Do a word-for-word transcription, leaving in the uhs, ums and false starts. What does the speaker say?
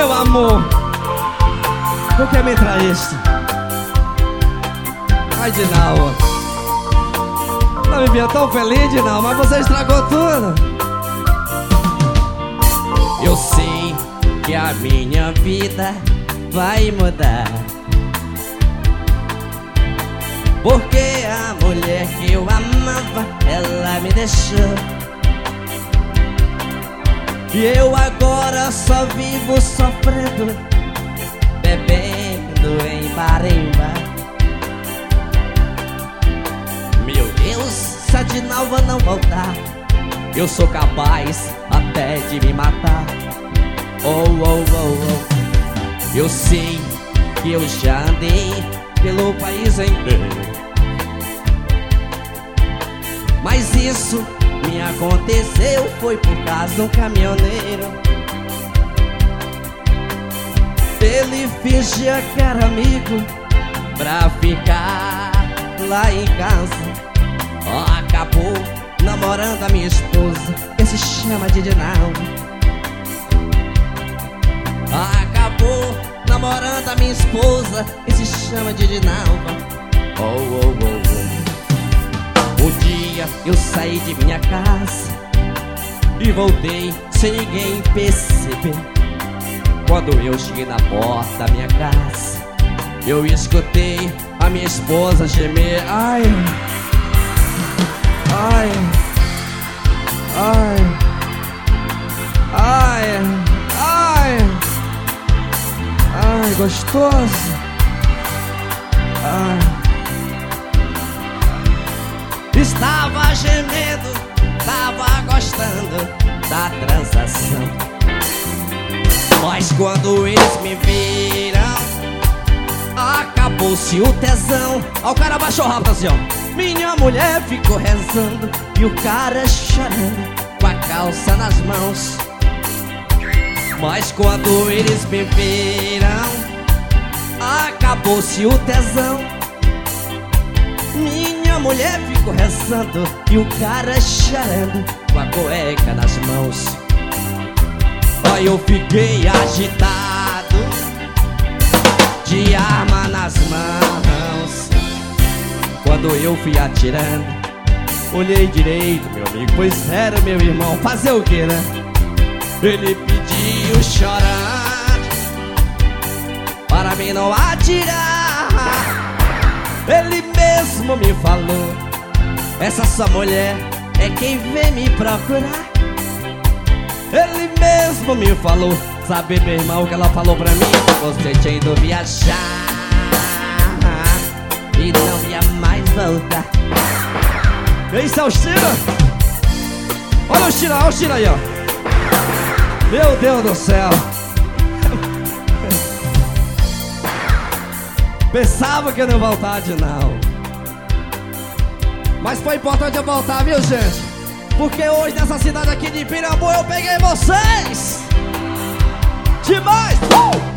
Meu amor, por que me traíste? Ai, Dinal, não me via tão feliz, Dinal, mas você estragou tudo. Eu sei que a minha vida vai mudar, porque a mulher que eu amava, ela me deixou. E eu agora só vivo sofrendo, bebendo em bar em bar. Meu Deus, se a Dinalva não voltar, eu sou capaz até de me matar. Oh, oh, oh, oh. Eu sei que eu já andei pelo país inteiro, mas isso me aconteceu foi por causa de um caminhoneiro. Ele fingia que era amigo pra ficar lá em casa. Acabou namorando a minha esposa, que se chama de Dinalva. Acabou namorando a minha esposa, que se chama de Dinalva. Oh, oh, oh, oh. Um dia eu saí de minha casa e voltei sem ninguém perceber. Quando eu cheguei na porta da minha casa, eu escutei a minha esposa gemer. Ai, ai, ai, ai, ai, ai, gostoso. Ai. Estava gemendo, estava gostando da transação, mas quando eles me viram, acabou-se o tesão. Ó, o cara baixou rápido assim, ó. Minha mulher ficou rezando e o cara chorando com a calça nas mãos. Mas quando eles me viram, acabou-se o tesão. Minha mulher ficou rezando e o cara chorando com a cueca nas mãos. Aí eu fiquei agitado, de arma nas mãos. Quando eu fui atirando, olhei direito, meu amigo, pois era meu irmão. Fazer o que, né? Ele pediu chorando para mim não atirar. Ele mesmo me falou: essa sua mulher é quem vem me procurar. Ele mesmo me falou: sabe, meu irmão, o que ela falou pra mim? Você tinha ido viajar e não ia mais voltar. Esse é o China. Olha o China, olha o China aí, ó. Meu Deus do céu. Pensava que eu não ia voltar de não, mas foi importante eu voltar, viu, gente? Porque hoje nessa cidade aqui de Pirambu eu peguei vocês demais! Uh!